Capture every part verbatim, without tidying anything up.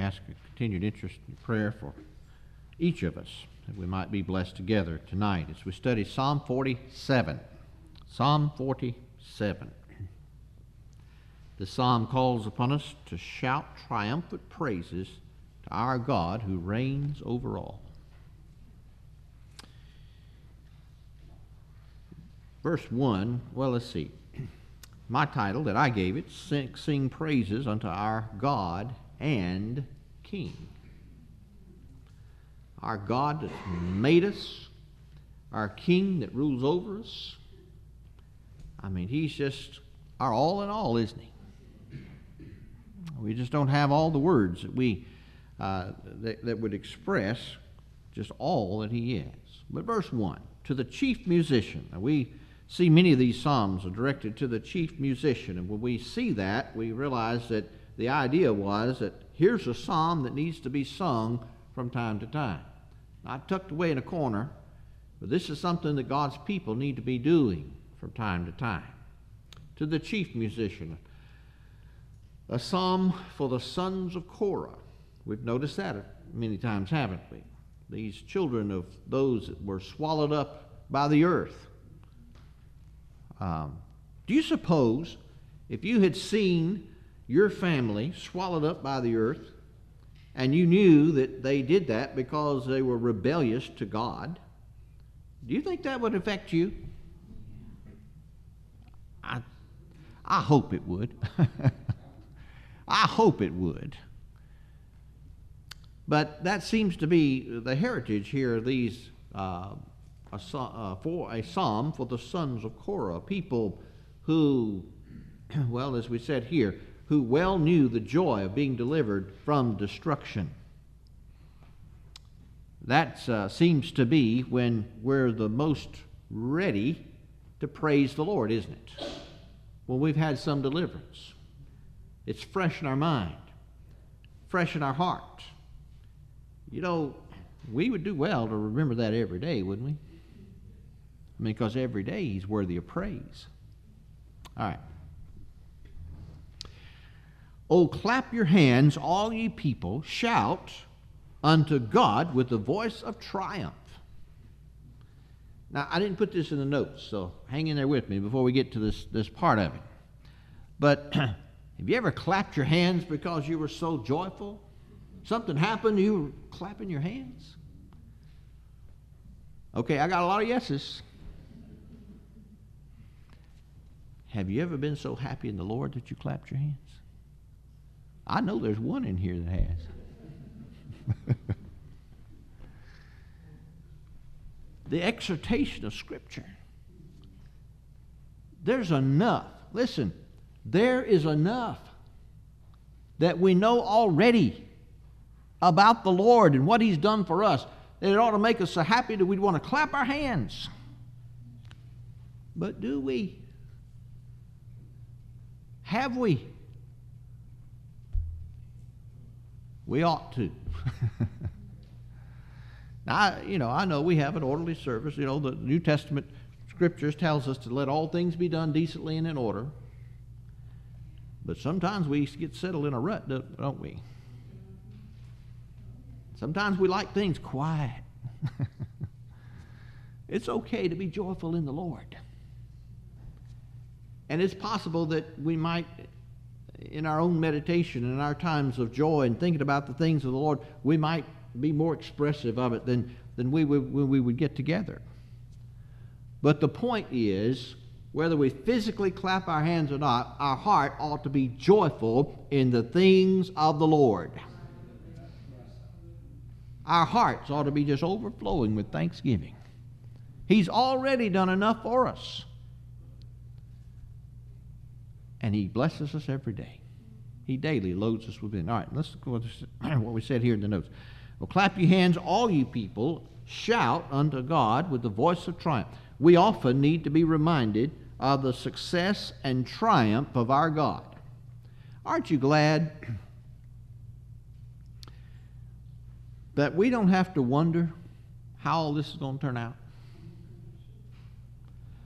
ask a continued interest in prayer for each of us, that we might be blessed together tonight as we study Psalm forty-seven. Psalm forty-seven. The psalm calls upon us to shout triumphant praises to our God who reigns over all. Verse one, well, let's see. My title that I gave it, Sing, Sing Praises unto Our God and King. Our God that made us, our King that rules over us. I mean, he's just our all in all, isn't he? We just don't have all the words that we uh, that, that would express just all that he is. But verse one, to the chief musician. Now we see many of these psalms are directed to the chief musician, and when we see that, we realize that the idea was that here's a psalm that needs to be sung from time to time. Not tucked away in a corner, but this is something that God's people need to be doing from time to time. To the chief musician, a psalm for the sons of Korah. We've noticed that many times, haven't we? These children of those that were swallowed up by the earth. Um, do you suppose if you had seen your family swallowed up by the earth and you knew that they did that because they were rebellious to God, do you think that would affect you? I, I hope it would. I hope it would. But that seems to be the heritage here of these uh, A, uh, for a psalm for the sons of Korah, people who, well, as we said here, who well knew the joy of being delivered from destruction. That uh, seems to be when we're the most ready to praise the Lord, isn't it? When we've had some deliverance. It's fresh in our mind, fresh in our heart. You know, we would do well to remember that every day, wouldn't we? I mean, because every day he's worthy of praise. All right. Oh, clap your hands, all ye people, shout unto God with the voice of triumph. Now, I didn't put this in the notes, so hang in there with me before we get to this, this part of it. But have you ever clapped your hands because you were so joyful? Something happened, you were clapping your hands? Okay, I got a lot of yeses. Have you ever been so happy in the Lord that you clapped your hands? I know there's one in here that has. The exhortation of Scripture. There's enough. Listen, there is enough that we know already about the Lord and what he's done for us, that it ought to make us so happy that we'd want to clap our hands. But do we? Have we? We ought to. Now, I, you know, I know we have an orderly service. You know, the New Testament Scriptures tells us to let all things be done decently and in order. But sometimes we get settled in a rut, don't we? Sometimes we like things quiet. It's okay to be joyful in the Lord. And it's possible that we might, in our own meditation, in our times of joy and thinking about the things of the Lord, we might be more expressive of it than, than we would when we would get together. But the point is, whether we physically clap our hands or not, our heart ought to be joyful in the things of the Lord. Our hearts ought to be just overflowing with thanksgiving. He's already done enough for us. And he blesses us every day. He daily loads us within. All right, let's go with what we said here in the notes. Well, clap your hands, all you people, shout unto God with the voice of triumph. We often need to be reminded of the success and triumph of our God. Aren't you glad that we don't have to wonder how all this is going to turn out?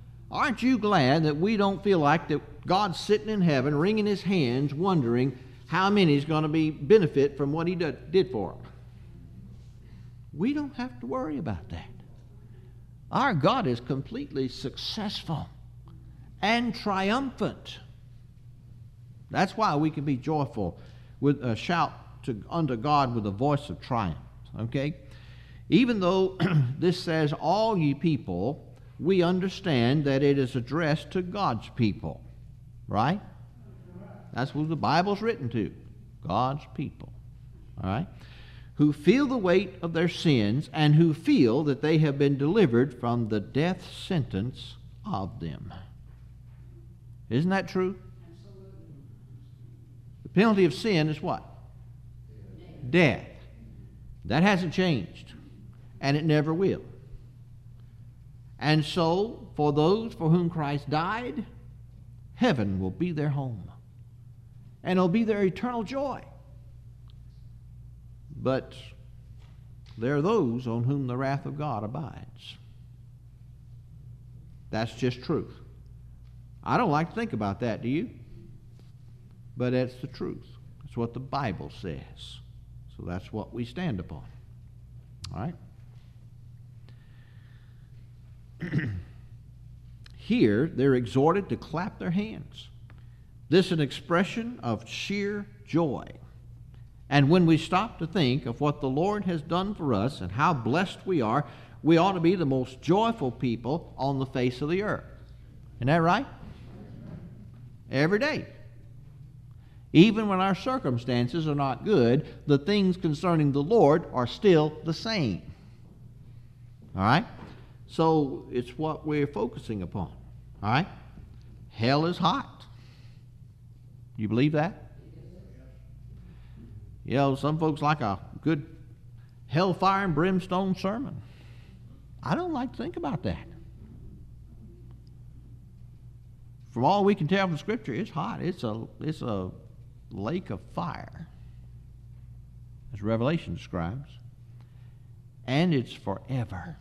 Aren't you glad that we don't feel like that God's sitting in heaven wringing his hands wondering how many is going to be benefit from what he did, did for them? We don't have to worry about that. Our God is completely successful and triumphant. That's why we can be joyful with a shout to, unto God with a voice of triumph. Okay? Even though this says, all ye people, we understand that it is addressed to God's people. Right? That's who the Bible's written to. God's people. All right? Who feel the weight of their sins and who feel that they have been delivered from the death sentence of them. Isn't that true? The penalty of sin is what? Death. That hasn't changed. And it never will. And so, for those for whom Christ died, heaven will be their home. And it'll be their eternal joy. But there are those on whom the wrath of God abides. That's just truth. I don't like to think about that, do you? But that's the truth. That's what the Bible says. So that's what we stand upon. All right? Here, they're exhorted to clap their hands. This is an expression of sheer joy. And when we stop to think of what the Lord has done for us and how blessed we are, we ought to be the most joyful people on the face of the earth. Isn't that right? Every day. Even when our circumstances are not good, the things concerning the Lord are still the same. All right? So it's what we're focusing upon. All right? Hell is hot. You believe that? You know, some folks like a good hellfire and brimstone sermon. I don't like to think about that. From all we can tell from Scripture, it's hot. It's a, it's a lake of fire, as Revelation describes. And it's forever.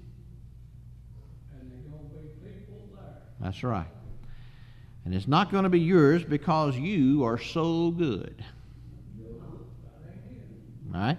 And there's going to be people there. That's right. And it's not going to be yours because you are so good. All right?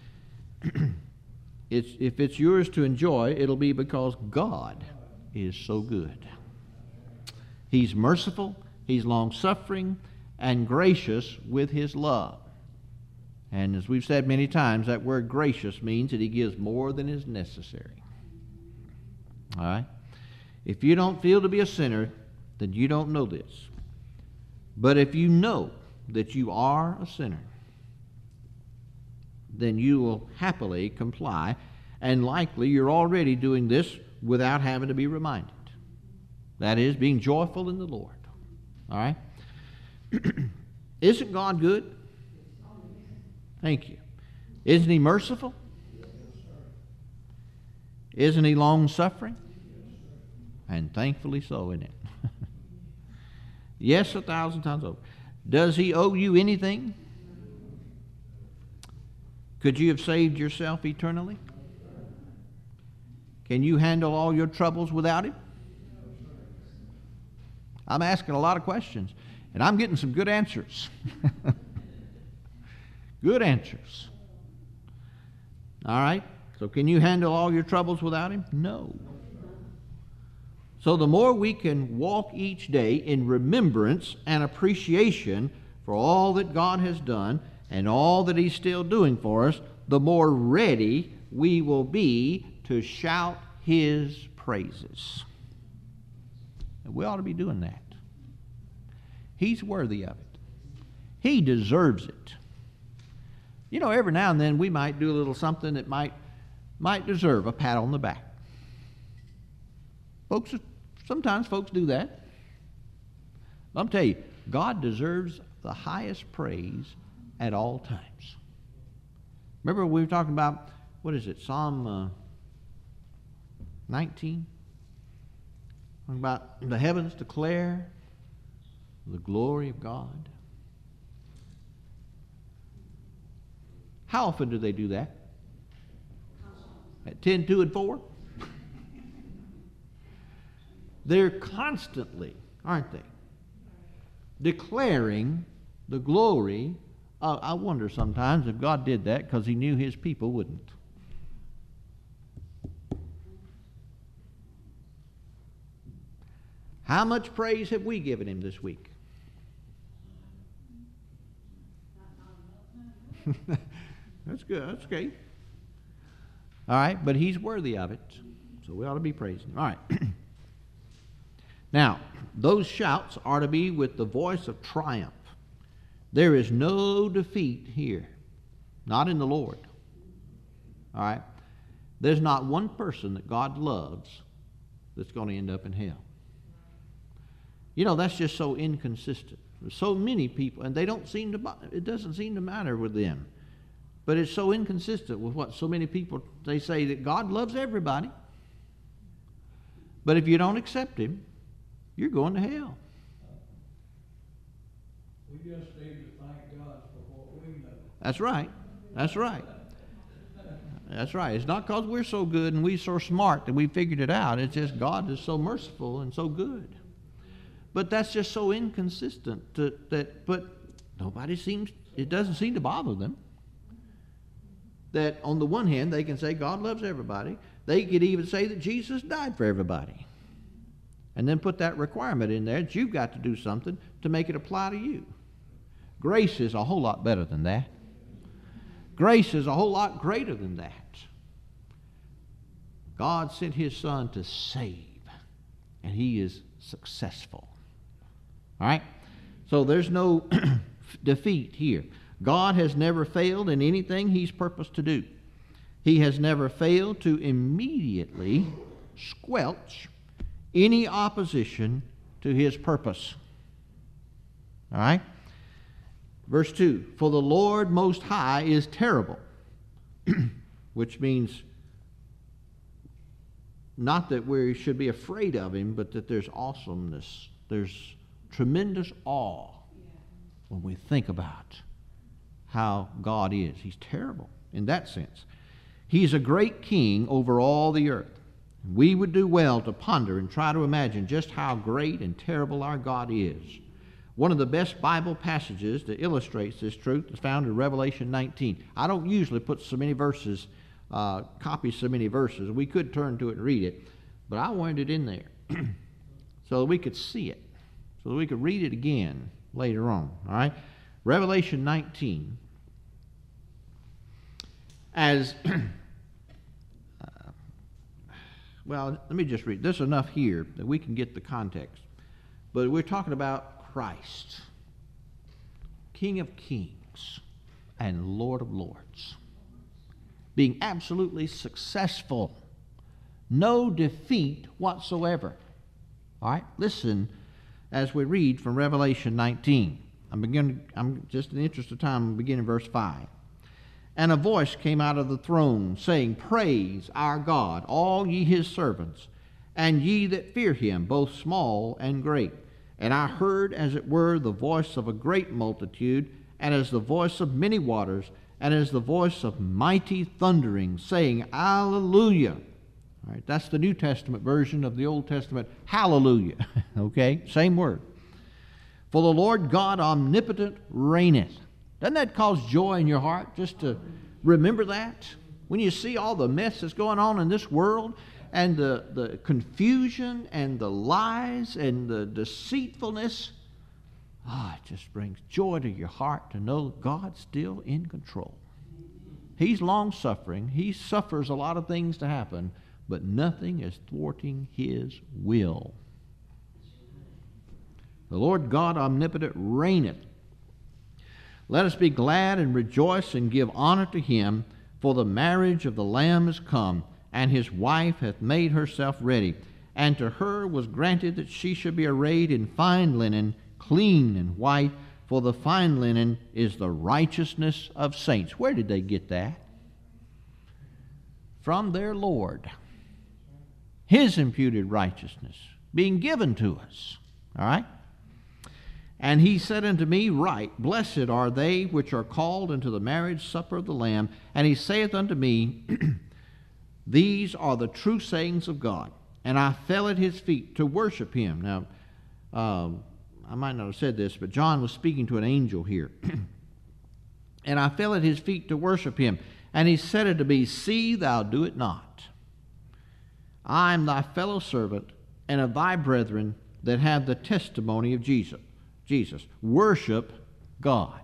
It's, if it's yours to enjoy, it'll be because God is so good. He's merciful, He's long-suffering, and gracious with His love. And as we've said many times, that word gracious means that He gives more than is necessary. All right? If you don't feel to be a sinner, then you don't know this. But if you know that you are a sinner, then you will happily comply, and likely you're already doing this without having to be reminded. That is, being joyful in the Lord. All right? Isn't God good? Thank you. Isn't He merciful? Isn't He long-suffering? And thankfully so, isn't it? Yes, a thousand times over. Does He owe you anything? Could you have saved yourself eternally? Can you handle all your troubles without Him? I'm asking a lot of questions, and I'm getting some good answers. Good answers. All right? So can you handle all your troubles without Him? No. So the more we can walk each day in remembrance and appreciation for all that God has done and all that He's still doing for us, the more ready we will be to shout His praises. And we ought to be doing that. He's worthy of it. He deserves it. You know, every now and then we might do a little something that might, might deserve a pat on the back. Folks, sometimes folks do that. I'll tell you, God deserves the highest praise at all times. Remember we were talking about, what is it, Psalm uh, nineteen? Talking about the heavens declare the glory of God. How often do they do that? At ten, two, and four? They're constantly, aren't they, declaring the glory Uh, I wonder sometimes if God did that because he knew his people wouldn't. How much praise have we given him this week? That's good. That's okay. All right, but he's worthy of it, so we ought to be praising him. All right. Now, those shouts are to be with the voice of triumph. There is no defeat here, not in the Lord. All right? There's not one person that God loves that's going to end up in hell. You know, that's just so inconsistent. There's so many people, and they don't seem to, it doesn't seem to matter with them. But it's so inconsistent with what so many people, they say that God loves everybody. But if you don't accept him, you're going to hell. We just need to thank God for what we know. That's right. That's right. That's right. It's not because we're so good and we're so smart that we figured it out. It's just God is so merciful and so good. But that's just so inconsistent to, that, but nobody seems, it doesn't seem to bother them. That on the one hand, they can say God loves everybody. They could even say that Jesus died for everybody. And then put that requirement in there that you've got to do something to make it apply to you. Grace is a whole lot better than that. Grace is a whole lot greater than that. God sent his Son to save, and he is successful. All right? So there's no defeat here. God has never failed in anything he's purposed to do. He has never failed to immediately squelch any opposition to his purpose. All right? Verse two, for the Lord Most High is terrible, which means not that we should be afraid of him, but that there's awesomeness. There's tremendous awe when we think about how God is. He's terrible in that sense. He's a great king over all the earth. We would do well to ponder and try to imagine just how great and terrible our God is. One of the best Bible passages that illustrates this truth is found in Revelation nineteen. I don't usually put so many verses, uh, copy so many verses. We could turn to it and read it, but I wanted it in there so that we could see it, so that we could read it again later on. All right? Revelation nineteen. As, uh, well, let me just read. There's enough here that we can get the context. But we're talking about Christ, King of kings and Lord of lords, being absolutely successful, no defeat whatsoever. All right, listen as we read from Revelation nineteen. I'm beginning. I'm just in the interest of time. I'm beginning verse five. And a voice came out of the throne, saying, Praise our God, all ye his servants, and ye that fear him, both small and great. And I heard, as it were, the voice of a great multitude, and as the voice of many waters, and as the voice of mighty thundering, saying, Hallelujah. All right, that's the New Testament version of the Old Testament, hallelujah. Okay, same word. For the Lord God omnipotent reigneth. Doesn't that cause joy in your heart just to remember that? When you see all the mess that's going on in this world, and the, the confusion and the lies and the deceitfulness, ah, it just brings joy to your heart to know God's still in control. He's long-suffering. He suffers a lot of things to happen, but nothing is thwarting his will. The Lord God omnipotent reigneth. Let us be glad and rejoice and give honor to him, for the marriage of the Lamb is come, and his wife hath made herself ready. And to her was granted that she should be arrayed in fine linen, clean and white, for the fine linen is the righteousness of saints. Where did they get that? From their Lord. His imputed righteousness being given to us. All right? And he said unto me, Right, blessed are they which are called into the marriage supper of the Lamb. And he saith unto me, These are the true sayings of God. And I fell at his feet to worship him. Now, um, I might not have said this, but John was speaking to an angel here. And I fell at his feet to worship him. And he said unto me, See thou do it not. I am thy fellow servant, and of thy brethren that have the testimony of Jesus. Jesus. Worship God.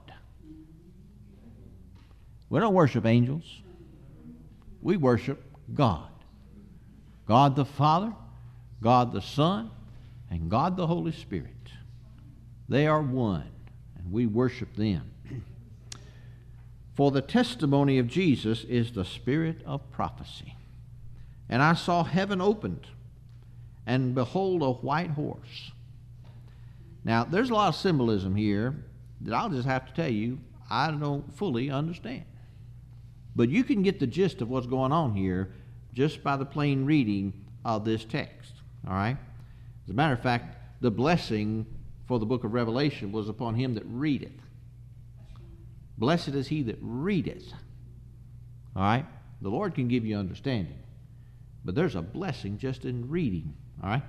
We don't worship angels. We worship God. God the Father, God the Son, and God the Holy Spirit. They are one, and we worship them. For the testimony of Jesus is the spirit of prophecy. And I saw heaven opened, and behold, a white horse. Now, there's a lot of symbolism here that I'll just have to tell you I don't fully understand. But you can get the gist of what's going on here just by the plain reading of this text. All right? As a matter of fact, the blessing for the book of Revelation was upon him that readeth. Blessed is he that readeth. All right? The Lord can give you understanding. But there's a blessing just in reading. All right?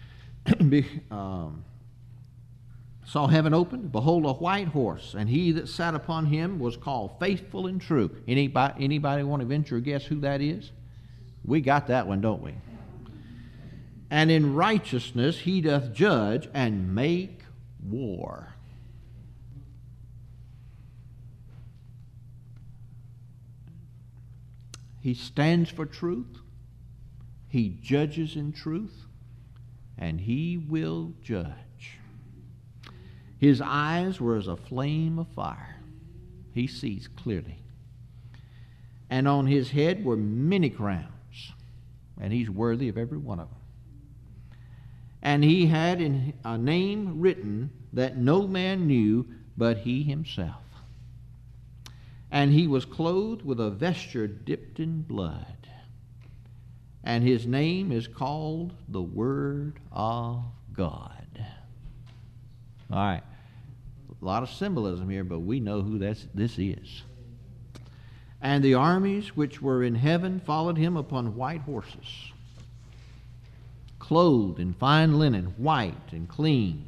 um, saw heaven opened, behold, a white horse, and he that sat upon him was called Faithful and True. Anybody, anybody want to venture a guess who that is? We got that one, don't we? And in righteousness he doth judge and make war. He stands for truth. He judges in truth. And he will judge. His eyes were as a flame of fire. He sees clearly. And on his head were many crowns. And he's worthy of every one of them. And he had in a name written that no man knew but he himself. And he was clothed with a vesture dipped in blood. And his name is called the Word of God. All right. A lot of symbolism here, but we know who that's, this is. And the armies which were in heaven followed him upon white horses, clothed in fine linen, white and clean.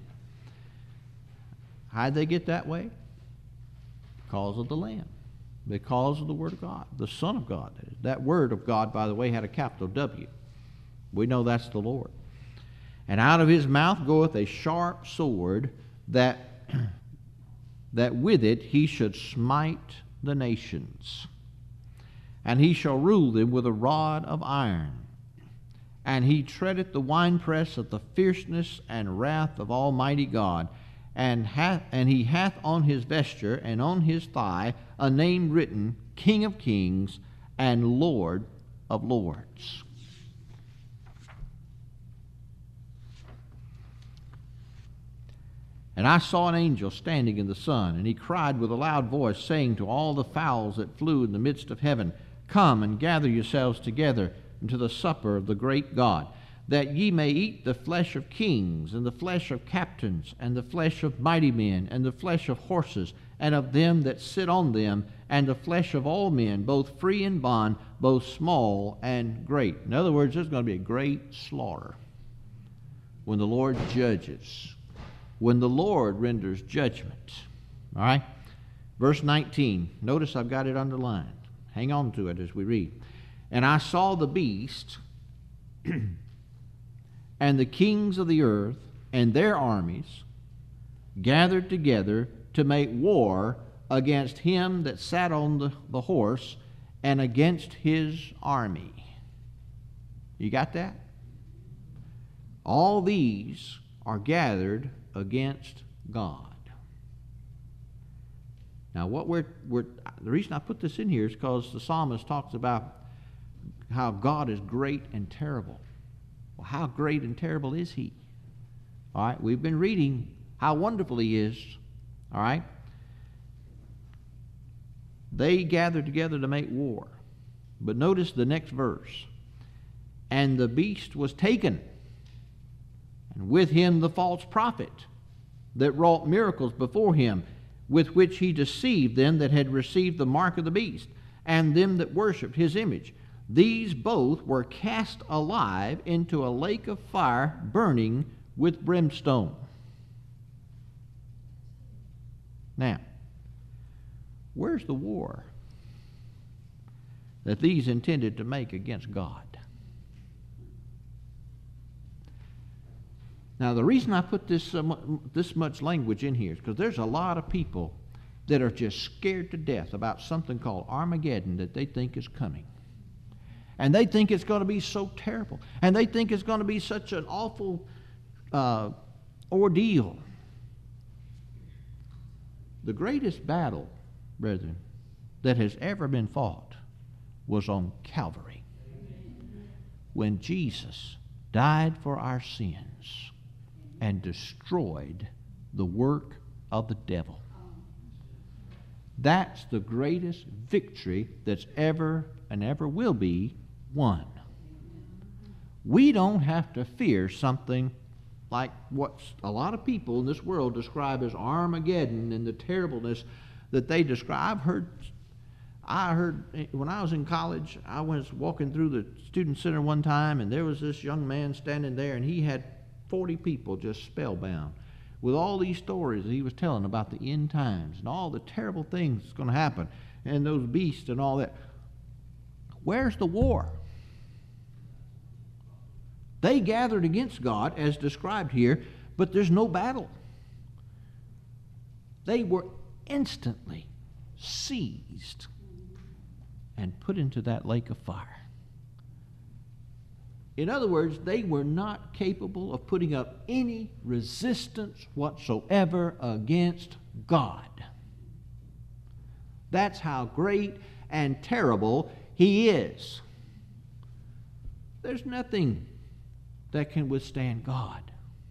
How'd they get that way? Because of the Lamb. Because of the Word of God, the Son of God. That Word of God, by the way, had a capital W. We know that's the Lord. And out of his mouth goeth a sharp sword, that, that with it he should smite the nations. And he shall rule them with a rod of iron. And he treadeth the winepress of the fierceness and wrath of Almighty God. And, hath, and he hath on his vesture and on his thigh a name written, King of Kings and Lord of Lords. And I saw an angel standing in the sun, and he cried with a loud voice, saying to all the fowls that flew in the midst of heaven, Come and gather yourselves together into the supper of the great God, that ye may eat the flesh of kings, and the flesh of captains, and the flesh of mighty men, and the flesh of horses, and of them that sit on them, and the flesh of all men, both free and bond, both small and great. In other words, there's going to be a great slaughter when the Lord judges, when the Lord renders judgment. All right? Verse nineteen. Notice I've got it underlined. Hang on to it as we read. And I saw the beast and the kings of the earth and their armies gathered together to make war against him that sat on the, the horse and against his army. You got that? All these are gathered against God. Now, what we're, we're the reason I put this in here is because the psalmist talks about how God is great and terrible. Well, how great and terrible is he? All right, we've been reading how wonderful he is. All right? They gathered together to make war. But notice the next verse. And the beast was taken, and with him the false prophet that wrought miracles before him, with which he deceived them that had received the mark of the beast, and them that worshipped his image. These both were cast alive into a lake of fire burning with brimstone. Now, Where's the war that these intended to make against God? Now, the reason I put this, uh, this much language in here is because there's a lot of people that are just scared to death about something called Armageddon that they think is coming. And they think it's going to be so terrible. And they think it's going to be such an awful uh, ordeal. The greatest battle, brethren, that has ever been fought was on Calvary, when Jesus died for our sins and destroyed the work of the devil. That's the greatest victory that's ever and ever will be won. We don't have to fear something like what a lot of people in this world describe as Armageddon and the terribleness that they describe. I've heard, I heard when I was in college, I was walking through the student center one time, and there was this young man standing there, and he had forty people just spellbound with all these stories that he was telling about the end times and all the terrible things that's going to happen and those beasts and all that. Where's the war? They gathered against God as described here, but there's no battle. They were instantly seized and put into that lake of fire. In other words, they were not capable of putting up any resistance whatsoever against God. That's how great and terrible He is. There's nothing that can withstand God.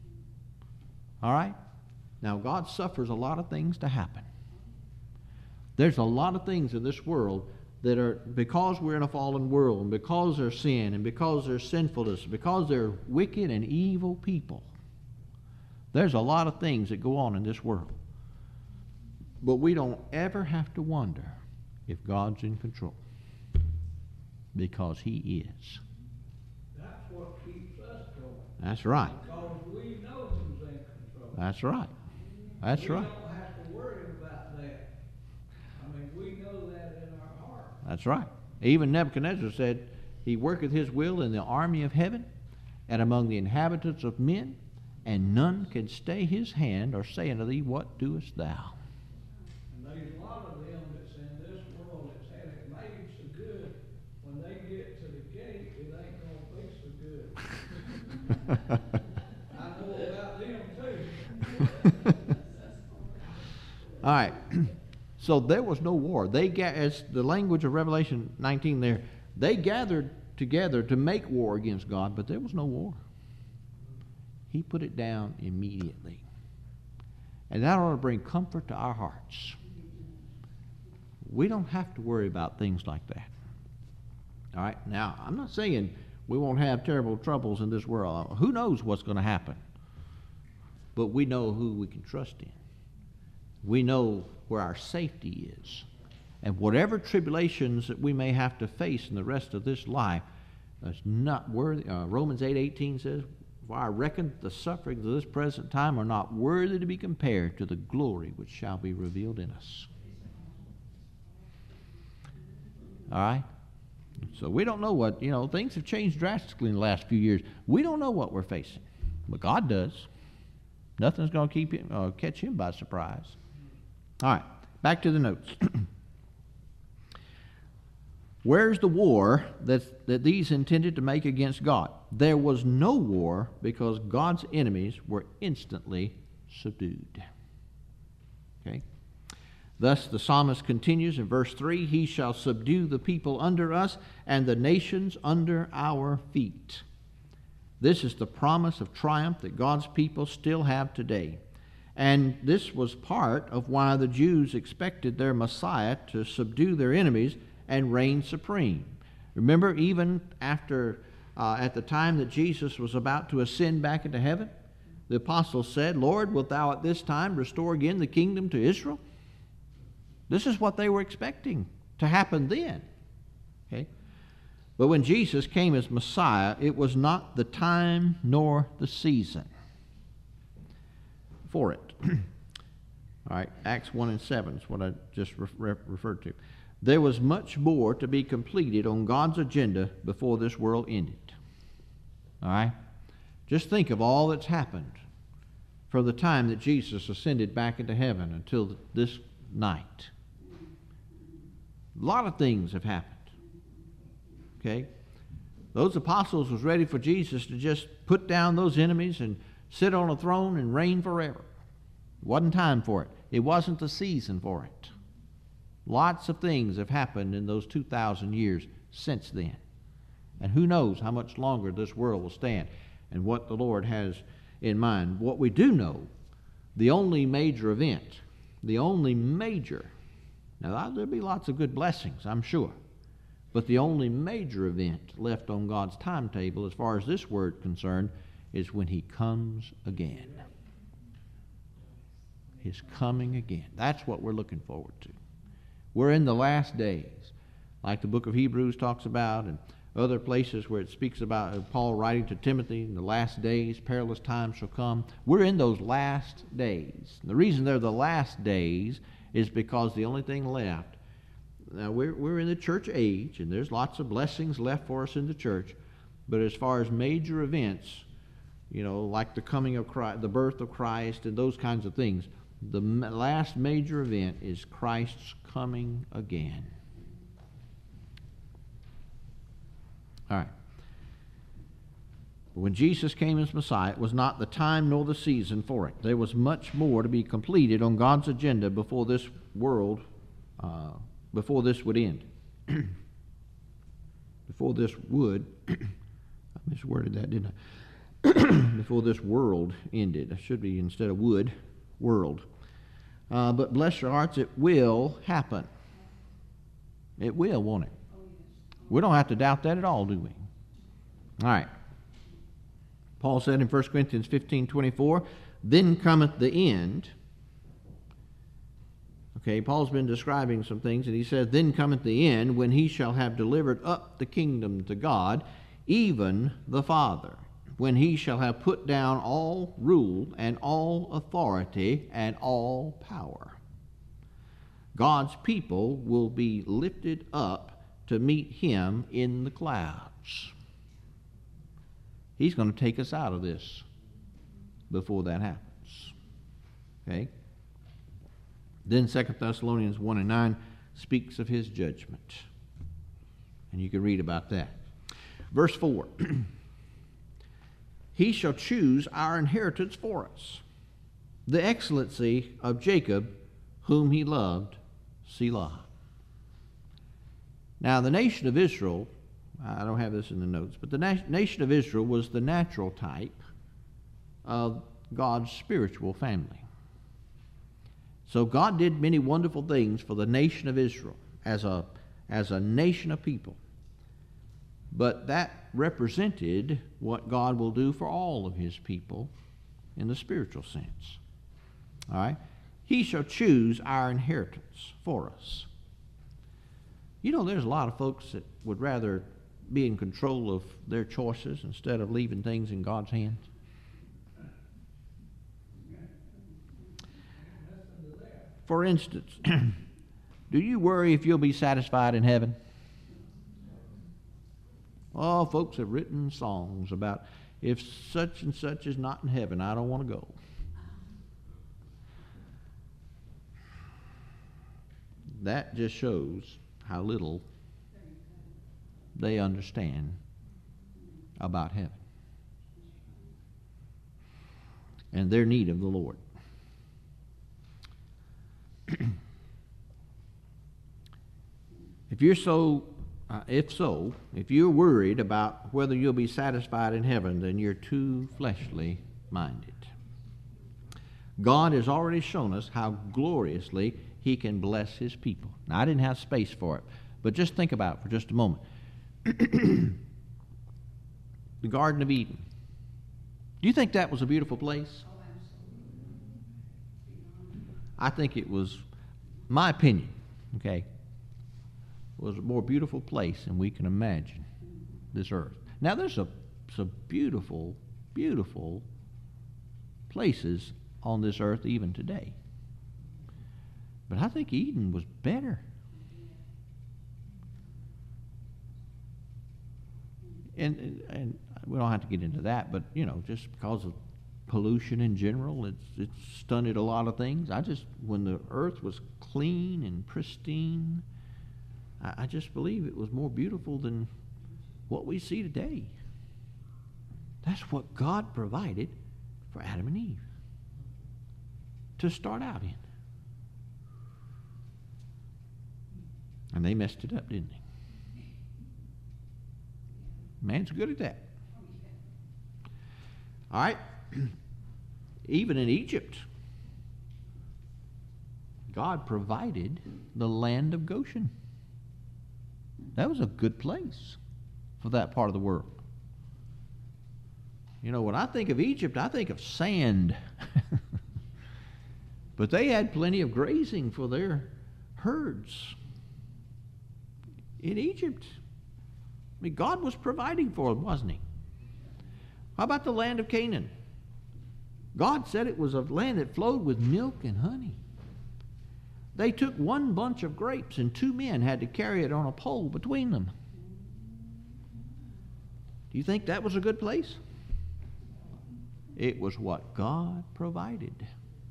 All right? Now, God suffers a lot of things to happen. There's a lot of things in this world that are, because we're in a fallen world, and because there's sin, and because there's sinfulness, because they're wicked and evil people, there's a lot of things that go on in this world. But we don't ever have to wonder if God's in control, because He is. That's what keeps us going. That's right. Because we know who's in control. That's right. That's we right. We don't have to worry about that. I mean, we know that in our heart. That's right. Even Nebuchadnezzar said, He worketh His will in the army of heaven and among the inhabitants of men, and none can stay His hand or say unto thee, What doest thou? And there's a lot of them that's in this world that's had it made so good, when they get to the gate, it ain't going to be so good. I know about them too. All right. So there was no war. They ga- as the language of Revelation nineteen there, they gathered together to make war against God, but there was no war. He put it down immediately. And that ought to bring comfort to our hearts. We don't have to worry about things like that. All right? Now, I'm not saying we won't have terrible troubles in this world. Who knows what's going to happen? But we know who we can trust in. We know where our safety is. And whatever tribulations that we may have to face in the rest of this life is not worthy. Uh, Romans eight eighteen says, For I reckon the sufferings of this present time are not worthy to be compared to the glory which shall be revealed in us. All right? So we don't know what, you know, things have changed drastically in the last few years. We don't know what we're facing, but God does. Nothing's going to keep him, uh, catch Him by surprise. All right, back to the notes. Where's the war that, that these intended to make against God? There was no war because God's enemies were instantly subdued. Okay? Thus the psalmist continues in verse three, He shall subdue the people under us and the nations under our feet. This is the promise of triumph that God's people still have today. And this was part of why the Jews expected their Messiah to subdue their enemies and reign supreme. Remember, even after, uh, at the time that Jesus was about to ascend back into heaven, the apostles said, Lord, wilt thou at this time restore again the kingdom to Israel? This is what they were expecting to happen then. Okay? But when Jesus came as Messiah, it was not the time nor the season for it. All right, Acts one and seven is what I just re- referred to. There was much more to be completed on God's agenda before this world ended. All right? Just think of all that's happened from the time that Jesus ascended back into heaven until this night. A lot of things have happened. Okay? Those apostles was ready for Jesus to just put down those enemies and sit on a throne and reign forever. It wasn't time for it. It wasn't the season for it. Lots of things have happened in those two thousand years since then. And who knows how much longer this world will stand and what the Lord has in mind. What we do know, the only major event, the only major, now there'll be lots of good blessings, I'm sure, but the only major event left on God's timetable as far as this word concerned is when He comes again. His coming again. That's what we're looking forward to. We're in the last days, like the book of Hebrews talks about, and other places where it speaks about Paul writing to Timothy, in the last days, perilous times shall come. We're in those last days. The reason they're the last days is because the only thing left, now we're, we're in the church age, and there's lots of blessings left for us in the church, but as far as major events, you know, like the coming of Christ, the birth of Christ, and those kinds of things, the last major event is Christ's coming again. All right. When Jesus came as Messiah, it was not the time nor the season for it. There was much more to be completed on God's agenda before this world, uh, before this would end. Before this would, I misworded that, didn't I? Before this world ended. It should be instead of would, world. Uh, but bless your hearts, it will happen. It will, won't it? We don't have to doubt that at all, do we? All right. Paul said in First Corinthians fifteen twenty-four, then cometh the end. Okay, Paul's been describing some things, and he says, then cometh the end, when he shall have delivered up the kingdom to God, even the Father, when he shall have put down all rule and all authority and all power. God's people will be lifted up to meet him in the clouds. He's going to take us out of this before that happens. Okay? Then Second Thessalonians one and nine speaks of his judgment. And you can read about that. Verse four. He shall choose our inheritance for us, the excellency of Jacob, whom he loved, Selah. Now, the nation of Israel, I don't have this in the notes, but the na- nation of Israel was the natural type of God's spiritual family. So God did many wonderful things for the nation of Israel as a, as a nation of people. But that represented what God will do for all of his people in the spiritual sense. All right? He shall choose our inheritance for us. You know, there's a lot of folks that would rather be in control of their choices instead of leaving things in God's hands. For instance, do you worry if you'll be satisfied in heaven? Oh, folks have written songs about if such and such is not in heaven, I don't want to go. That just shows how little they understand about heaven and their need of the Lord. If you're so, uh, if so, if you're worried about whether you'll be satisfied in heaven, then you're too fleshly minded. God has already shown us how gloriously he can bless his people. Now, I didn't have space for it, but just think about it for just a moment. The Garden of Eden. Do you think that was a beautiful place? I think it was, my opinion, okay, was a more beautiful place than we can imagine, this earth. Now, there's a, some beautiful, beautiful places on this earth even today. But I think Eden was better. And, and, and we don't have to get into that, but, you know, just because of pollution in general, it's, it's stunted a lot of things. I just, when the earth was clean and pristine, I, I just believe it was more beautiful than what we see today. That's what God provided for Adam and Eve to start out in. And they messed it up, didn't they? Man's good at that. All right. Even in Egypt, God provided the land of Goshen. That was a good place for that part of the world. You know, when I think of Egypt, I think of sand. But they had plenty of grazing for their herds in Egypt. I mean, God was providing for them, wasn't he? How about the land of Canaan? God said it was a land that flowed with milk and honey. They took one bunch of grapes and two men had to carry it on a pole between them. Do you think that was a good place? It was what God provided.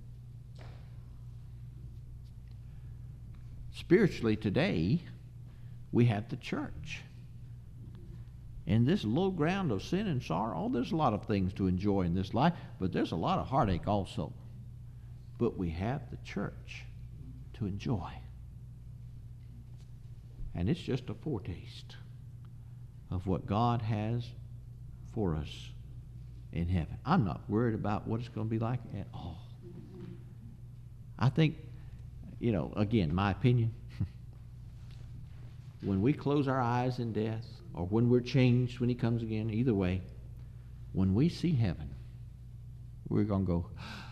Spiritually today, we have the church. In this low ground of sin and sorrow, oh, there's a lot of things to enjoy in this life, but there's a lot of heartache also. But we have the church to enjoy. And it's just a foretaste of what God has for us in heaven. I'm not worried about what it's going to be like at all. I think, you know, again, my opinion, when we close our eyes in death, or when we're changed when he comes again, either way, when we see heaven, we're going to go,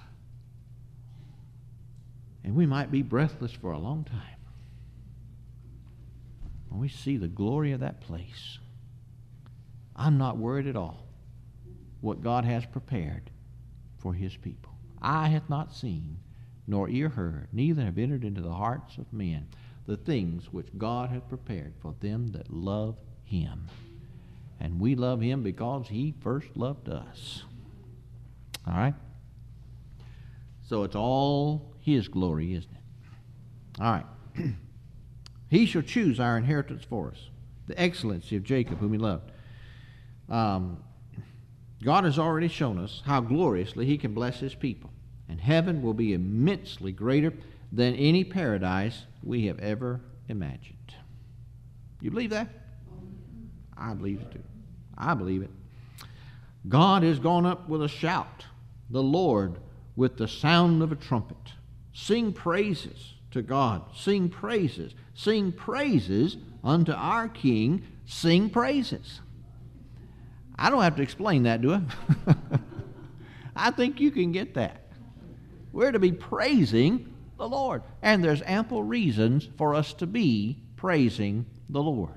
and we might be breathless for a long time. When we see the glory of that place, I'm not worried at all what God has prepared for his people. Eye hath not seen, nor ear heard, neither have entered into the hearts of men the things which God hath prepared for them that love him. And we love him because he first loved us. All right? So it's all his glory, isn't it? All right. He shall choose our inheritance for us, the excellency of Jacob, whom he loved. Um, God has already shown us how gloriously he can bless his people. And heaven will be immensely greater than any paradise we have ever imagined. You believe that? I believe it too. I believe it. God has gone up with a shout, the Lord with the sound of a trumpet. Sing praises to God. Sing praises. Sing praises unto our King. Sing praises. I don't have to explain that, do I? I think you can get that. We're to be praising the Lord. And there's ample reasons for us to be praising the Lord.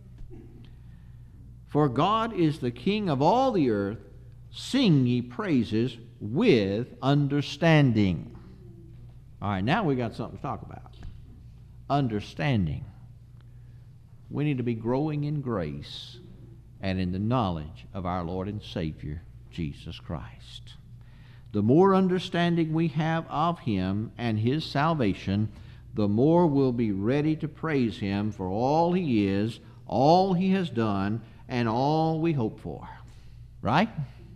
For God is the King of all the earth. Sing ye praises with understanding. All right, now we got something to talk about. Understanding. We need to be growing in grace and in the knowledge of our Lord and Savior, Jesus Christ. The more understanding we have of him and his salvation, the more we'll be ready to praise him for all he is, all he has done, and all we hope for. Right?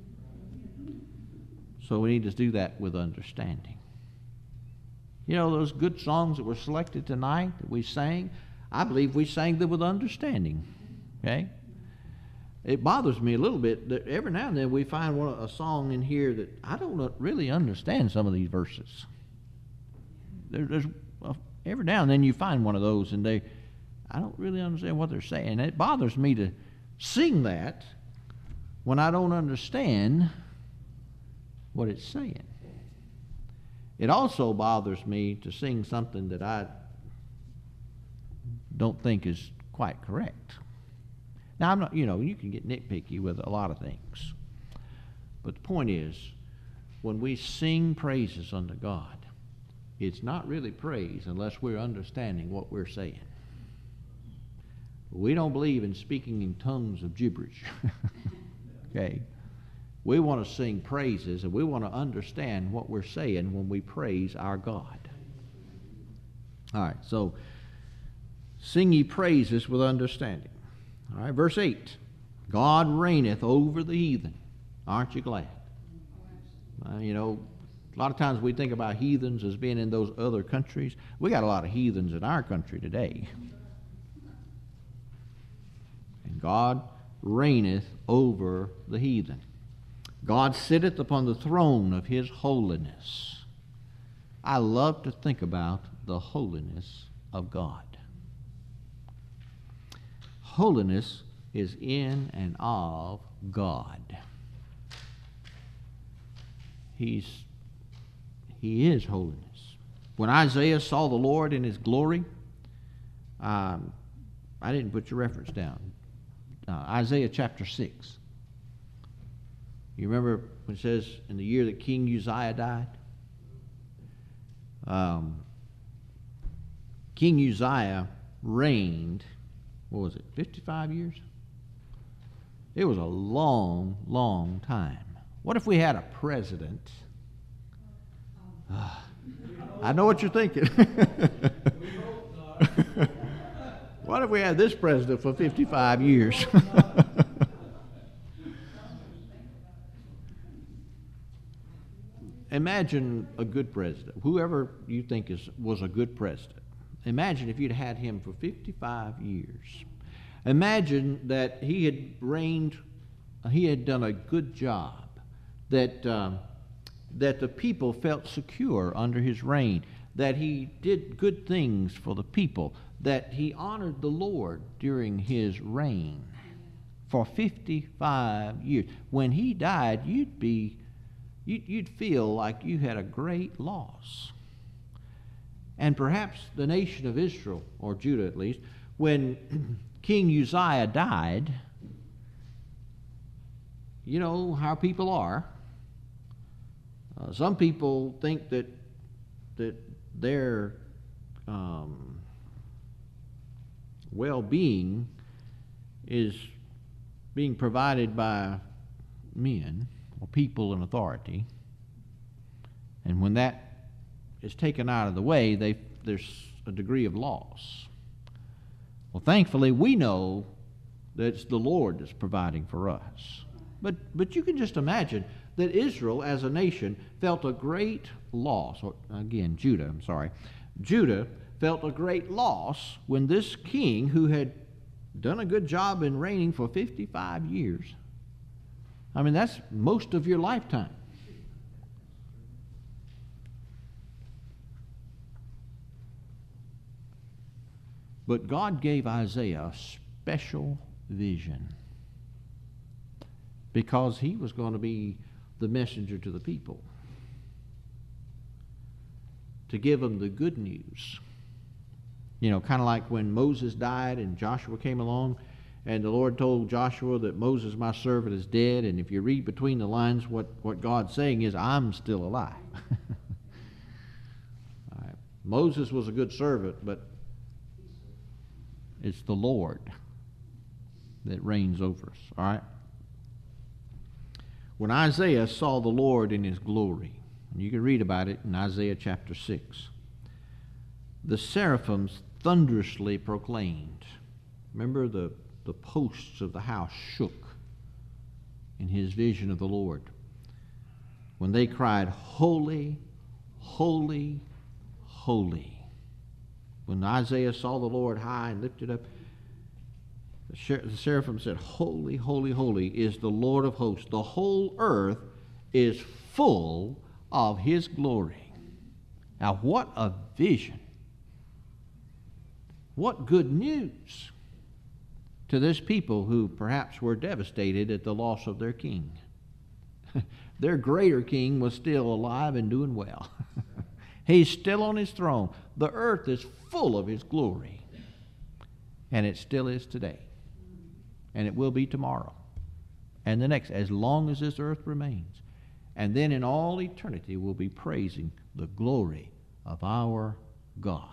So we need to do that with understanding. You know, those good songs that were selected tonight that we sang, I believe we sang them with understanding. Okay? It bothers me a little bit that every now and then we find one, a song in here that I don't really understand some of these verses. There, there's uh, every now and then you find one of those and they, I don't really understand what they're saying. It bothers me to sing that when I don't understand what it's saying. It also bothers me to sing something that I don't think is quite correct. Now, I'm not, you know, you can get nitpicky with a lot of things. But the point is, when we sing praises unto God, it's not really praise unless we're understanding what we're saying. We don't believe in speaking in tongues of gibberish. Okay? We want to sing praises, and we want to understand what we're saying when we praise our God. All right, so sing ye praises with understanding. All right, verse eight. God reigneth over the heathen. Aren't you glad? Uh, you know, a lot of times we think about heathens as being in those other countries. We got a lot of heathens in our country today. And God reigneth over the heathen. God sitteth upon the throne of his holiness. I love to think about the holiness of God. Holiness is in and of God. He's, he is holiness. When Isaiah saw the Lord in his glory, um, I didn't put your reference down. Uh, Isaiah chapter six. You remember when it says in the year that King Uzziah died? Um, King Uzziah reigned, what was it, fifty-five years? It was a long, long time. What if we had a president? Uh, I know what you're thinking. What if we had this president for fifty-five years? Imagine a good president, whoever you think is, was a good president. Imagine if you'd had him for fifty-five years. Imagine that he had reigned, he had done a good job, that, um, that the people felt secure under his reign, that he did good things for the people, that he honored the Lord during his reign for fifty-five years. When he died, you'd be you'd feel like you had a great loss. And perhaps the nation of Israel, or Judah at least, when King Uzziah died, you know how people are. Uh, some people think that that their um, well-being is being provided by men or people in authority, and when that is taken out of the way, they, there's a degree of loss. Well, thankfully, we know that it's the Lord that's providing for us. But, but you can just imagine that Israel as a nation felt a great loss, or again, Judah, I'm sorry. Judah felt a great loss when this king, who had done a good job in reigning for fifty-five years, I mean, that's most of your lifetime. But God gave Isaiah a special vision because he was going to be the messenger to the people, to give them the good news. You know, kind of like when Moses died and Joshua came along, and the Lord told Joshua that Moses, my servant, is dead. And if you read between the lines, what, what God's saying is, I'm still alive. All right. Moses was a good servant, but it's the Lord that reigns over us. All right? When Isaiah saw the Lord in his glory, and you can read about it in Isaiah chapter six, the seraphims thunderously proclaimed. Remember, the The posts of the house shook in his vision of the Lord when they cried, Holy, holy, holy. When Isaiah saw the Lord high and lifted up, the seraphim said, Holy, holy, holy is the Lord of hosts. The whole earth is full of his glory. Now, what a vision. What good news to this people who perhaps were devastated at the loss of their king. Their greater king was still alive and doing well. He's still on his throne. The earth is full of his glory. And it still is today. And it will be tomorrow. And the next, as long as this earth remains. And then in all eternity we'll be praising the glory of our God.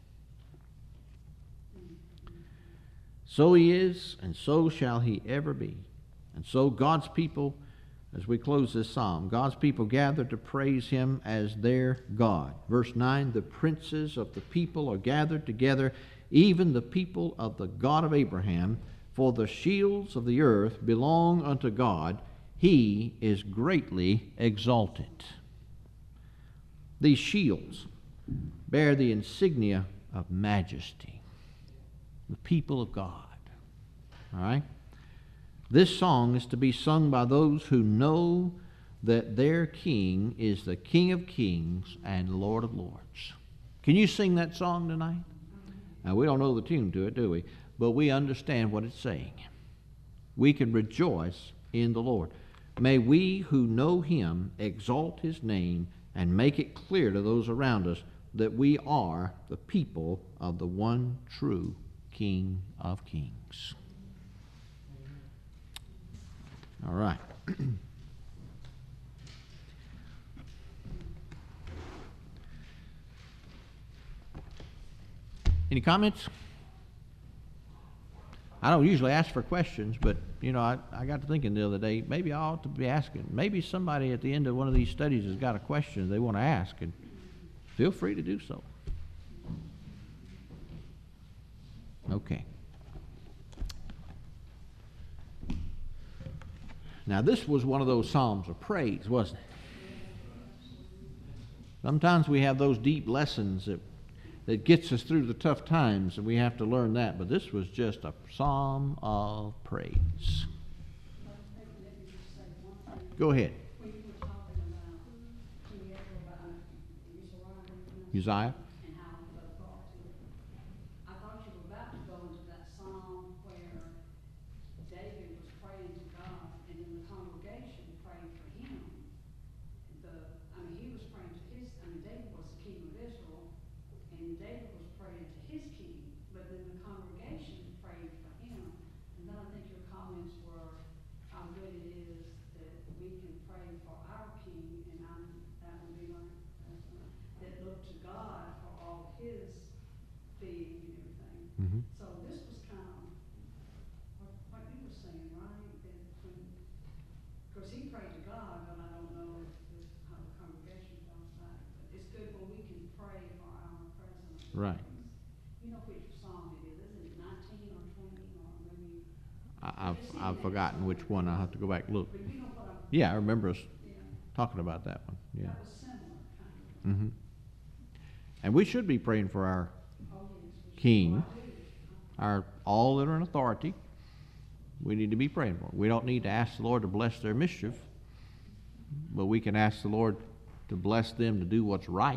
So he is, and so shall he ever be. And so God's people, as we close this psalm, God's people gathered to praise him as their God. Verse nine, the princes of the people are gathered together, even the people of the God of Abraham, for the shields of the earth belong unto God. He is greatly exalted. These shields bear the insignia of majesty, the people of God. All right? This song is to be sung by those who know that their King is the King of kings and Lord of lords. Can you sing that song tonight? Now, we don't know the tune to it, do we? But we understand what it's saying. We can rejoice in the Lord. May we who know him exalt his name and make it clear to those around us that we are the people of the one true King of kings. All right. Any comments? I don't usually ask for questions, but, you know, I, I got to thinking the other day, maybe I ought to be asking. Maybe somebody at the end of one of these studies has got a question they want to ask, and feel free to do so. Okay. Now, this was one of those psalms of praise, wasn't it? Sometimes we have those deep lessons that that gets us through the tough times, and we have to learn that. But this was just a psalm of praise. Go ahead. Uzziah? Mm-hmm. So this was kind of what, what you were saying, right? That when, of course, he prayed to God, but I don't know if, if how the congregation felt about it. But it's good when we can pray for our president. Right. You know which song it is? Isn't it nineteen or twenty or maybe? I, I've I've forgotten which one. I'll have to go back and look. But you know what I'm. Yeah, I remember us Yeah. talking about that one. Yeah. That was similar, kind of. Mm-hmm. And we should be praying for our Oh, yes. we should. King, Oh, I do. our all that are in authority. We need to be praying for them. We don't need to ask the Lord to bless their mischief, but we can ask the Lord to bless them to do what's right,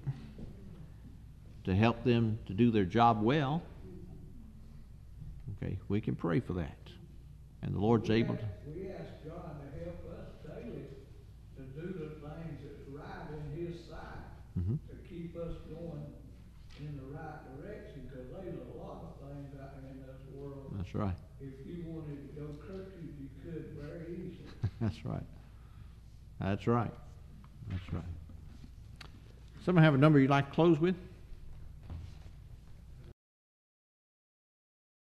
to help them to do their job well. Okay, we can pray for that. And the Lord's We able ask- to. We ask God to help us daily to do the things that's right in his sight, Mm-hmm. to keep us going in the right direction, because there's a lot of things out there in this world. That's right. If you wanted to go crooked, you could very easily. That's right. That's right. That's right. Someone have a number you'd like to close with?